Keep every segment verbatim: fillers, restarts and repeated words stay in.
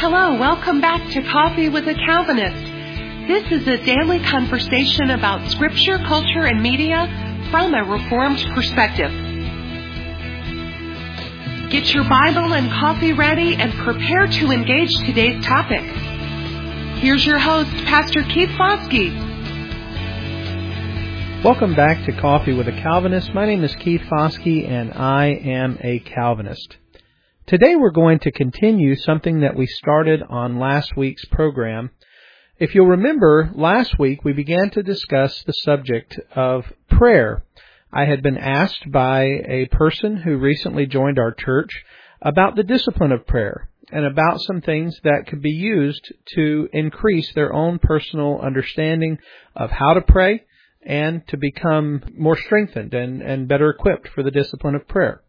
Hello, welcome back to Coffee with a Calvinist. This is a daily conversation about scripture, culture, and media from a Reformed perspective. Get your Bible and coffee ready and prepare to engage today's topic. Here's your host, Pastor Keith Foskey. Welcome back to Coffee with a Calvinist. My name is Keith Foskey, and I am a Calvinist. Today we're going to continue something that we started on last week's program. If you'll remember, last week we began to discuss the subject of prayer. I had been asked by a person who recently joined our church about the discipline of prayer and about some things that could be used to increase their own personal understanding of how to pray and to become more strengthened and, and better equipped for the discipline of prayer.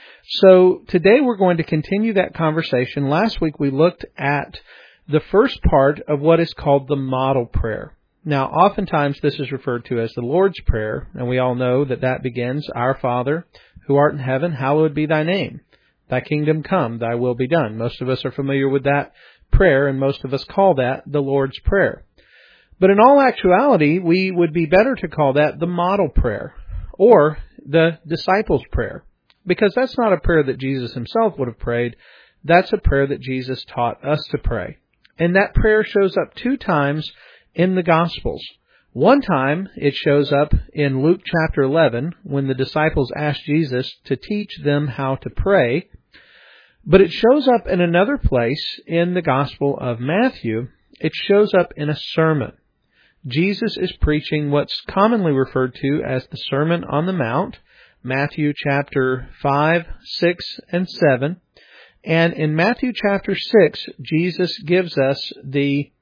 So today we're going to continue that conversation. Last week we looked at the first part of what is called the model prayer. Now, oftentimes this is referred to as the Lord's Prayer, and we all know that that begins, Our Father, who art in heaven, hallowed be thy name. Thy kingdom come, thy will be done. Most of us are familiar with that prayer, and most of us call that the Lord's Prayer. But in all actuality, we would be better to call that the model prayer or the disciples' prayer, because that's not a prayer that Jesus himself would have prayed. That's a prayer that Jesus taught us to pray. And that prayer shows up two times in the Gospels. One time it shows up in Luke chapter eleven when the disciples asked Jesus to teach them how to pray. But it shows up in another place in the Gospel of Matthew. It shows up in a sermon. Jesus is preaching what's commonly referred to as the Sermon on the Mount, Matthew chapter five, six, and seven. And in Matthew chapter six, Jesus gives us the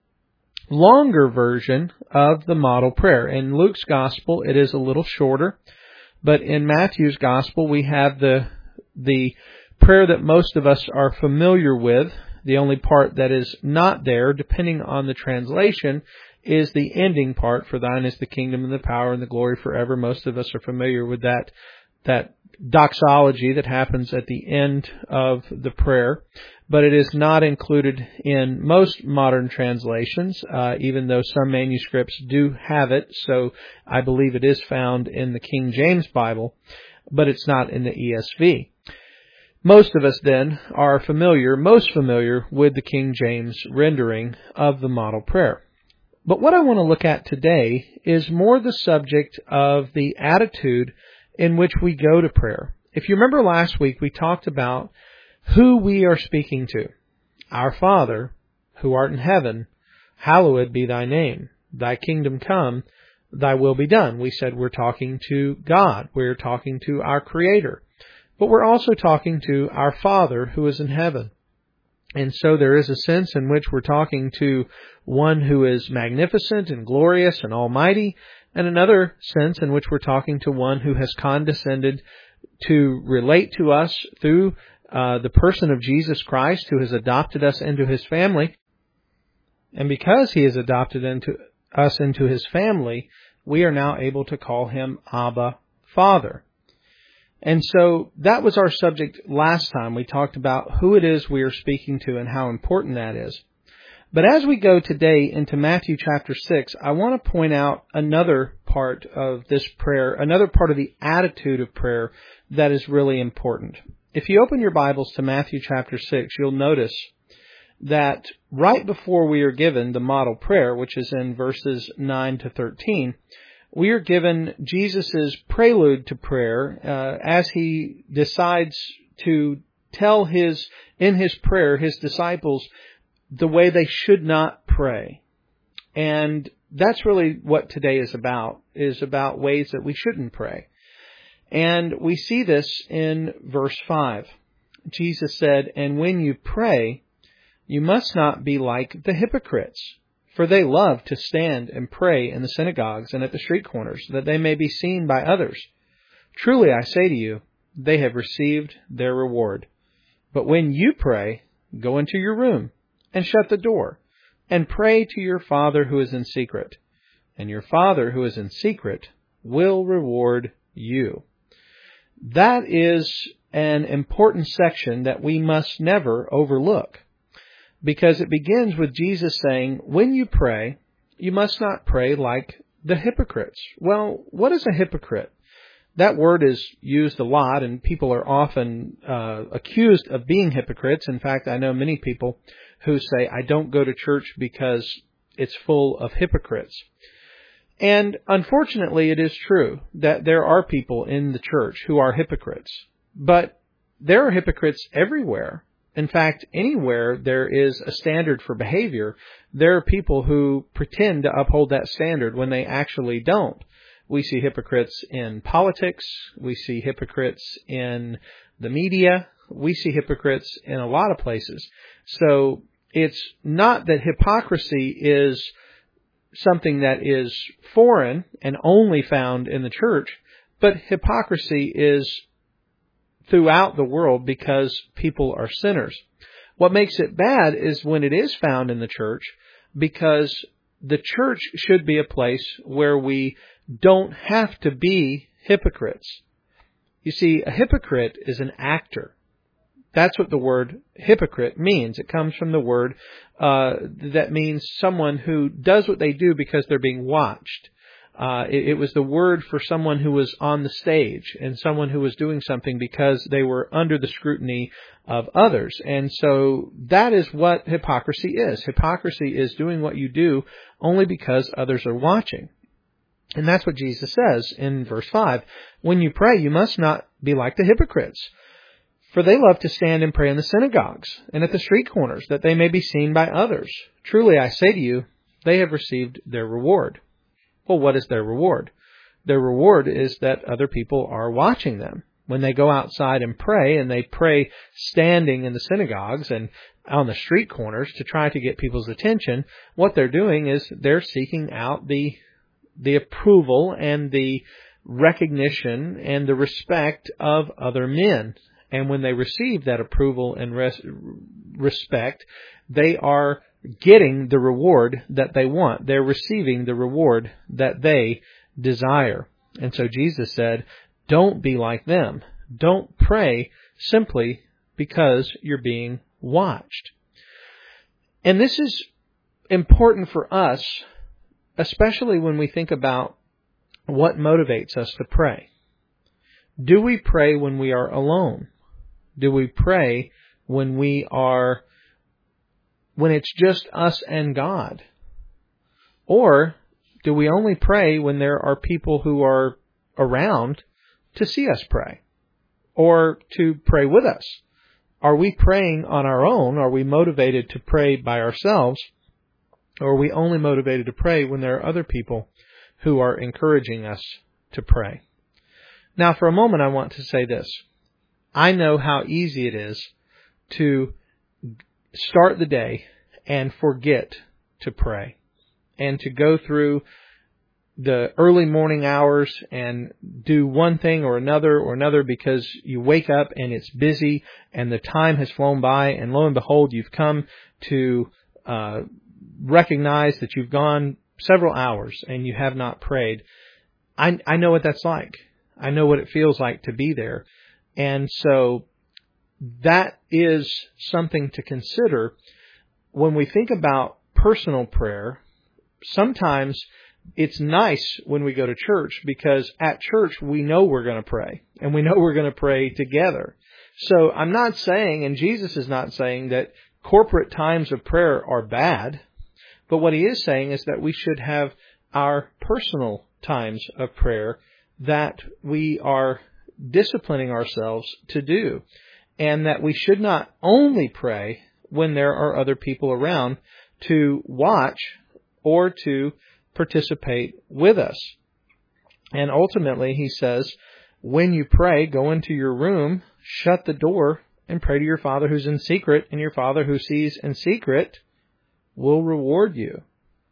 longer version of the model prayer. In Luke's gospel, it is a little shorter, but in Matthew's gospel, we have the the prayer that most of us are familiar with. The only part that is not there, depending on the translation, is the ending part, for thine is the kingdom and the power and the glory forever. Most of us are familiar with that that doxology that happens at the end of the prayer, but it is not included in most modern translations, uh, even though some manuscripts do have it. So I believe it is found in the King James Bible, but it's not in the E S V. Most of us then are familiar, most familiar with the King James rendering of the model prayer. But what I want to look at today is more the subject of the attitude in which we go to prayer. If you remember last week, we talked about who we are speaking to. Our Father, who art in heaven, hallowed be thy name. Thy kingdom come, thy will be done. We said we're talking to God. We're talking to our Creator. But we're also talking to our Father who is in heaven. And so there is a sense in which we're talking to one who is magnificent and glorious and almighty, and another sense in which we're talking to one who has condescended to relate to us through uh, the person of Jesus Christ, who has adopted us into His family. And because He has adopted into us into His family, we are now able to call Him Abba, Father. And so that was our subject last time. We talked about who it is we are speaking to and how important that is. But as we go today into Matthew chapter six, I want to point out another part of this prayer, another part of the attitude of prayer that is really important. If you open your Bibles to Matthew chapter six, you'll notice that right before we are given the model prayer, which is in verses nine to thirteen, we are given Jesus' prelude to prayer uh, as He decides to tell his in His prayer, His disciples, the way they should not pray. And that's really what today is about, is about ways that we shouldn't pray. And we see this in verse five. Jesus said, "And when you pray, you must not be like the hypocrites, for they love to stand and pray in the synagogues and at the street corners, that they may be seen by others. Truly I say to you, they have received their reward. But when you pray, go into your room and shut the door, and pray to your Father who is in secret. And your Father who is in secret will reward you." That is an important section that we must never overlook. because it begins with Jesus saying, when you pray, you must not pray like the hypocrites. Well, what is a hypocrite? That word is used a lot, and people are often uh, accused of being hypocrites. In fact, I know many people who say, I don't go to church because it's full of hypocrites. And unfortunately, it is true that there are people in the church who are hypocrites. But there are hypocrites everywhere. In fact, anywhere there is a standard for behavior, there are people who pretend to uphold that standard when they actually don't. We see hypocrites in politics. We see hypocrites in the media. We see hypocrites in a lot of places. So it's not that hypocrisy is something that is foreign and only found in the church, but hypocrisy is throughout the world because people are sinners. What makes it bad is when it is found in the church, because the church should be a place where we don't have to be hypocrites. You see, a hypocrite is an actor. That's what the word hypocrite means. It comes from the word uh, that means someone who does what they do because they're being watched. Uh, it, it was the word for someone who was on the stage and someone who was doing something because they were under the scrutiny of others. And so that is what hypocrisy is. Hypocrisy is doing what you do only because others are watching. And that's what Jesus says in verse five. When you pray, you must not be like the hypocrites, for they love to stand and pray in the synagogues and at the street corners, that they may be seen by others. Truly, I say to you, they have received their reward. Well, what is their reward? Their reward is that other people are watching them. When they go outside and pray, and they pray standing in the synagogues and on the street corners to try to get people's attention, what they're doing is they're seeking out the the approval and the recognition and the respect of other men. And when they receive that approval and res- respect, they are getting the reward that they want. They're receiving the reward that they desire. And so Jesus said, don't be like them. Don't pray simply because you're being watched. And this is important for us, especially when we think about what motivates us to pray. Do we pray when we are alone? Do we pray when we are, when it's just us and God? Or do we only pray when there are people who are around to see us pray or to pray with us? Are we praying on our own? Are we motivated to pray by ourselves? Or are we only motivated to pray when there are other people who are encouraging us to pray? Now, for a moment, I want to say this. I know how easy it is to start the day and forget to pray, and to go through the early morning hours and do one thing or another or another because you wake up and it's busy and the time has flown by, and lo and behold, you've come to uh, recognize that you've gone several hours and you have not prayed. I, I know what that's like. I know what it feels like to be there. And so that is something to consider when we think about personal prayer. Sometimes it's nice when we go to church because at church we know we're going to pray and we know we're going to pray together. So I'm not saying, and Jesus is not saying, that corporate times of prayer are bad, but what he is saying is that we should have our personal times of prayer that we are disciplining ourselves to do, and that we should not only pray when there are other people around to watch or to participate with us. And ultimately, he says, when you pray, go into your room, shut the door, and pray to your Father who's in secret, and your Father who sees in secret will reward you.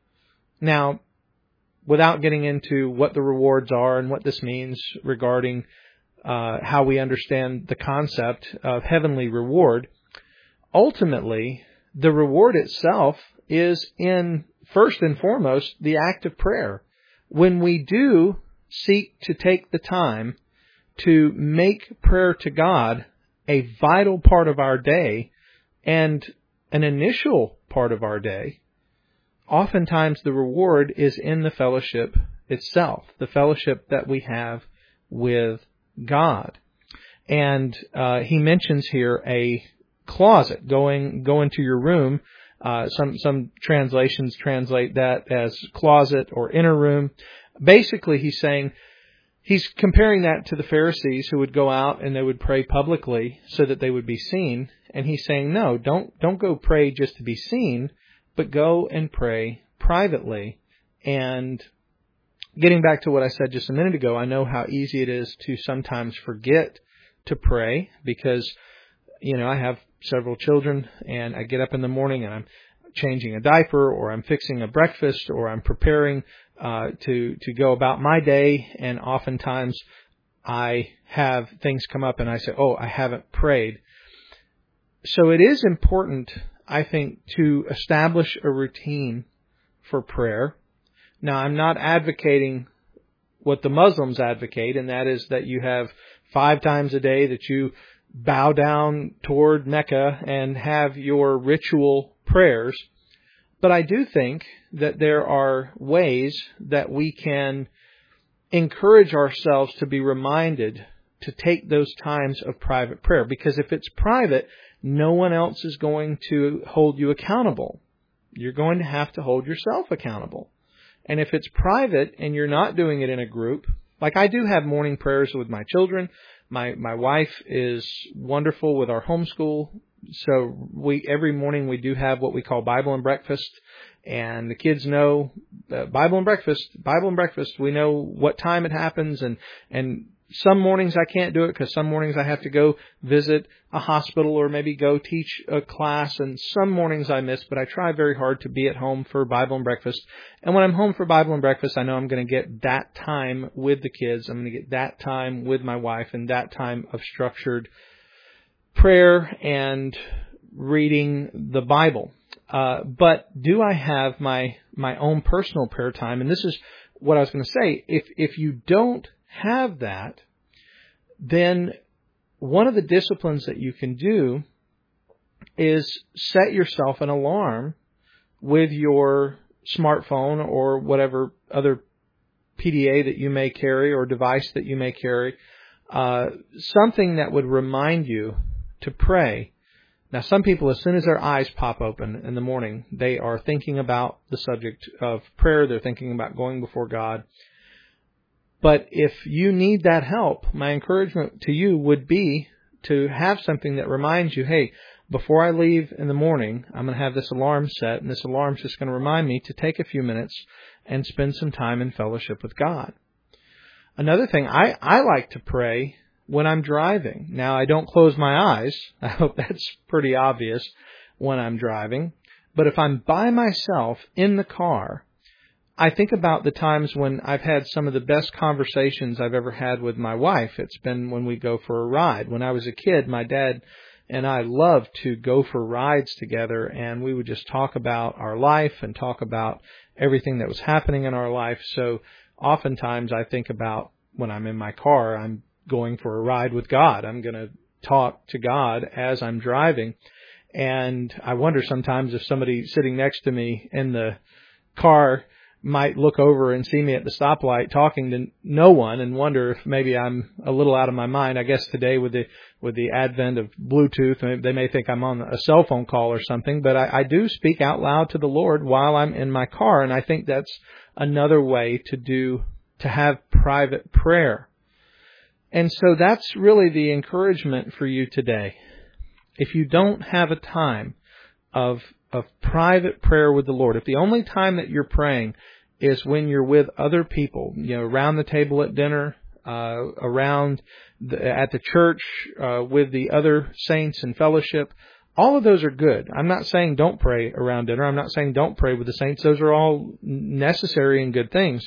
Now, without getting into what the rewards are and what this means regarding uh, how we understand the concept of heavenly reward, ultimately, the reward itself is in, first and foremost, the act of prayer. When we do seek to take the time to make prayer to God a vital part of our day, and an initial part of our day, oftentimes the reward is in the fellowship itself, the fellowship that we have with God. And uh, he mentions here a closet, going go into your room. Uh, some some translations translate that as closet or inner room. Basically, he's saying, he's comparing that to the Pharisees who would go out and they would pray publicly so that they would be seen. And he's saying, no, don't don't go pray just to be seen, but go and pray privately. And getting back to what I said just a minute ago, I know how easy it is to sometimes forget to pray because, you know, I have several children and I get up in the morning and I'm changing a diaper or I'm fixing a breakfast or I'm preparing uh, to, to go about my day. And oftentimes I have things come up and I say, oh, I haven't prayed. So it is important, I think, to establish a routine for prayer. Now, I'm not advocating what the Muslims advocate, and that is that you have five times a day that you bow down toward Mecca and have your ritual prayers. But I do think that there are ways that we can encourage ourselves to be reminded to take those times of private prayer. Because if it's private, no one else is going to hold you accountable. You're going to have to hold yourself accountable. And if it's private and you're not doing it in a group, like I do have morning prayers with my children. My my wife is wonderful with our homeschool. So we every morning we do have what we call Bible and breakfast. And the kids know uh, Bible and breakfast, Bible and breakfast. We know what time it happens. And, and some mornings I can't do it because some mornings I have to go visit a hospital or maybe go teach a class. And some mornings I miss, but I try very hard to be at home for Bible and breakfast. And when I'm home for Bible and breakfast, I know I'm going to get that time with the kids. I'm going to get that time with my wife and that time of structured prayer and reading the Bible. Uh, but do I have my, my own personal prayer time? And this is what I was going to say. If, if you don't have that, then one of the disciplines that you can do is set yourself an alarm with your smartphone or whatever other P D A that you may carry or device that you may carry, uh, something that would remind you to pray. Now, some people, as soon as their eyes pop open in the morning, they are thinking about the subject of prayer. They're thinking about going before God. But if you need that help, my encouragement to you would be to have something that reminds you, hey, before I leave in the morning, I'm going to have this alarm set, and this alarm's just going to remind me to take a few minutes and spend some time in fellowship with God. Another thing, I, I like to pray when I'm driving. Now, I don't close my eyes. I hope that's pretty obvious when I'm driving. But if I'm by myself in the car, I think about the times when I've had some of the best conversations I've ever had with my wife. It's been when we go for a ride. When I was a kid, my dad and I loved to go for rides together, and we would just talk about our life and talk about everything that was happening in our life. So oftentimes I think about when I'm in my car, I'm going for a ride with God. I'm going to talk to God as I'm driving. And I wonder sometimes if somebody sitting next to me in the car might look over and see me at the stoplight talking to no one and wonder if maybe I'm a little out of my mind. I guess today with the with the advent of Bluetooth, they may think I'm on a cell phone call or something, but I, I do speak out loud to the Lord while I'm in my car, and I think that's another way to do to have private prayer. And so that's really the encouragement for you today. If you don't have a time of of private prayer with the Lord, if the only time that you're praying is when you're with other people, you know, around the table at dinner, uh, around the, at the church, uh, with the other saints in fellowship, all of those are good. I'm not saying don't pray around dinner. I'm not saying don't pray with the saints. Those are all necessary and good things.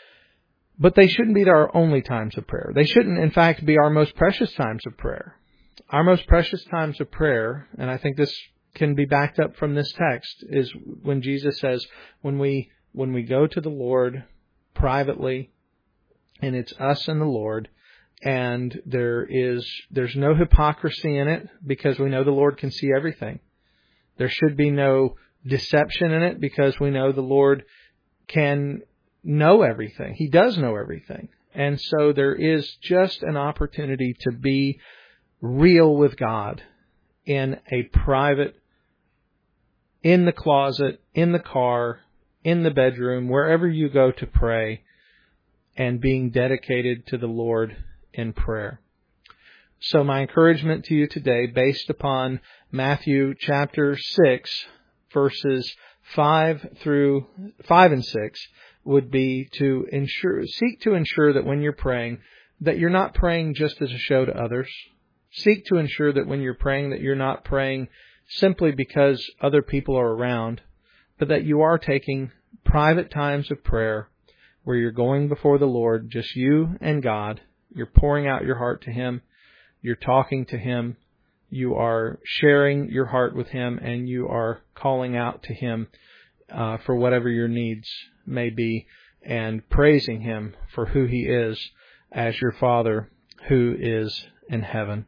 But they shouldn't be our only times of prayer. They shouldn't, in fact, be our most precious times of prayer. Our most precious times of prayer, and I think this can be backed up from this text, is when Jesus says, when we when we go to the Lord privately, and it's us and the Lord, and there is there's no hypocrisy in it, because we know the Lord can see everything. There should be no deception in it because we know the Lord can know everything. He does know everything. And so there is just an opportunity to be real with God in a private, in the closet, in the car, in the bedroom, wherever you go to pray, and being dedicated to the Lord in prayer. So my encouragement to you today, based upon Matthew chapter six, verses five through five and six, would be to ensure, seek to ensure that when you're praying, that you're not praying just as a show to others. Seek to ensure that when you're praying, that you're not praying simply because other people are around, but that you are taking private times of prayer where you're going before the Lord, just you and God. You're pouring out your heart to Him. You're talking to Him. You are sharing your heart with Him, and you are calling out to Him uh, for whatever your needs may be, and praising Him for who He is as your Father who is in heaven.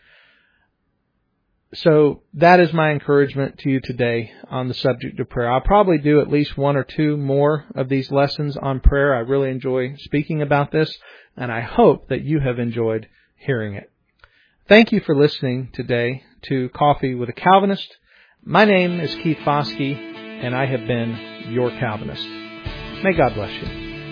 So that is my encouragement to you today on the subject of prayer. I'll probably do at least one or two more of these lessons on prayer. I really enjoy speaking about this, and I hope that you have enjoyed hearing it. Thank you for listening today to Coffee with a Calvinist. My name is Keith Foskey, and I have been your Calvinist. May God bless you.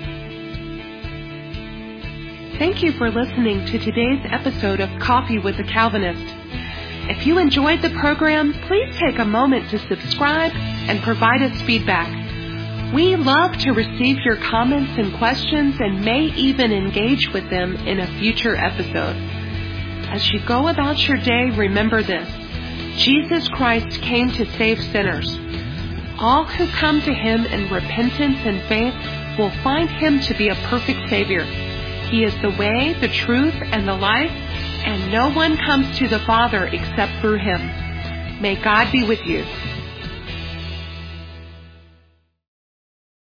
Thank you for listening to today's episode of Coffee with a Calvinist. If you enjoyed the program, please take a moment to subscribe and provide us feedback. We love to receive your comments and questions and may even engage with them in a future episode. As you go about your day, remember this: Jesus Christ came to save sinners. All who come to Him in repentance and faith will find Him to be a perfect Savior. He is the way, the truth, and the life, and no one comes to the Father except through Him. May God be with you.